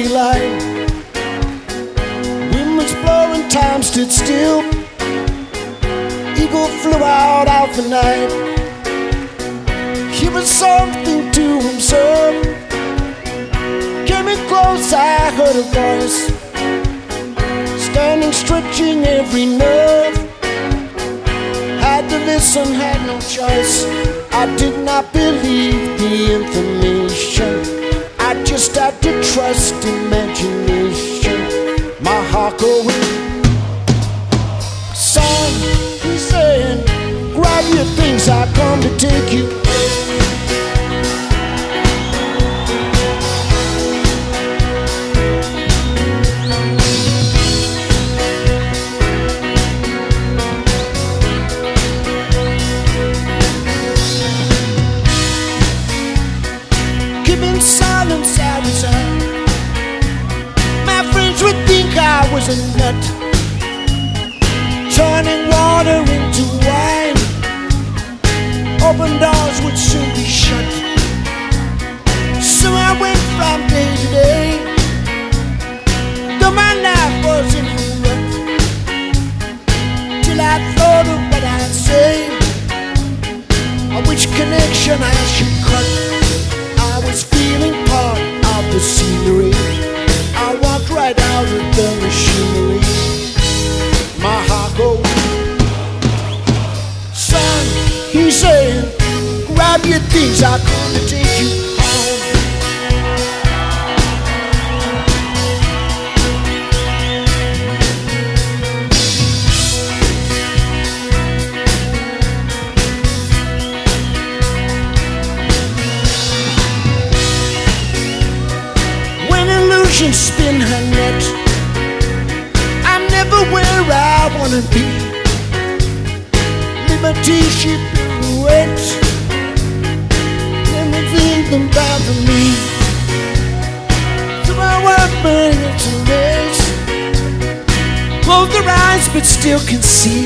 line. Wind was blowing, time stood still. Eagle flew out of the night. He was something to himself. Coming close, I heard a voice, standing, stretching every nerve. Had to listen, had no choice. I did not believe the information. I just had to trust imagination. My heart going, son, he's saying, grab your things, I come to take you. Silence I was out. My friends would think I was a nut, turning water into wine. Open doors would soon be shut. So I went from day to day, though my life was in a rut, till I thought of what I'd say, or which connection I should cut. I was feeling part of the scenery. I walked right out of the machinery. My heart goes, son, he's saying, grab your things, I'll come to take you home. Spin her net. I'm never where I wanna be. Liberty she pirouette. Everything about me. So I work burning to race. Close their eyes but still can see.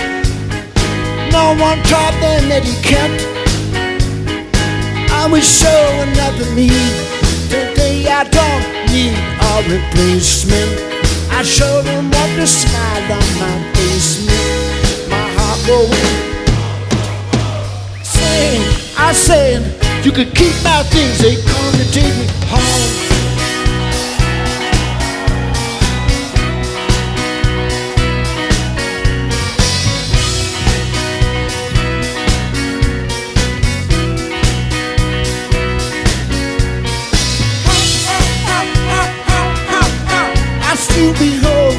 No one taught them etiquette. I will show another me. Today I don't need a replacement. I show them what the smile on my basement. My heart going, saying, I said, you could keep my things, they come to take me home. To be home.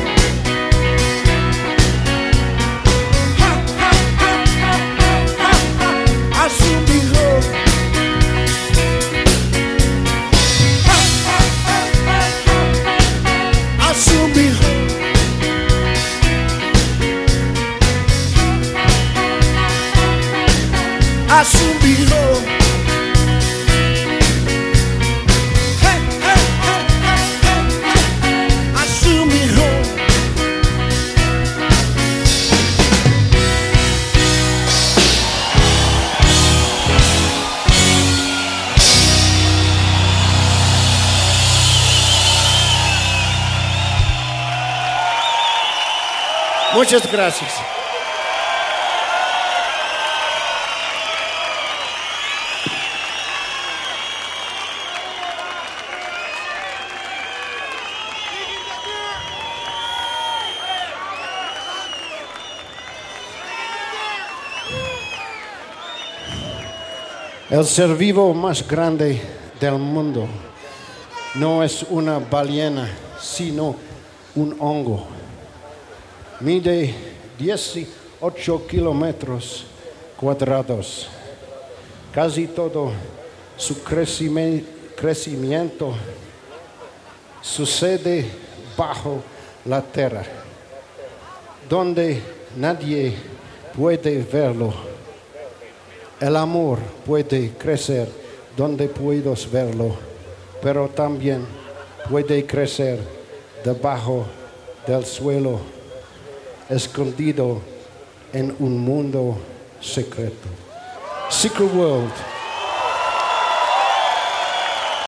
I'll soon be home. I'll soon be home. I'll soon be home. Muchas gracias. El ser vivo más grande del mundo no es una ballena, sino un hongo. Mide 18 kilómetros cuadrados. Casi todo su crecimiento sucede bajo la tierra, donde nadie puede verlo. El amor puede crecer donde puedes verlo, pero también puede crecer debajo del suelo, escondido en un mundo secreto. Secret world.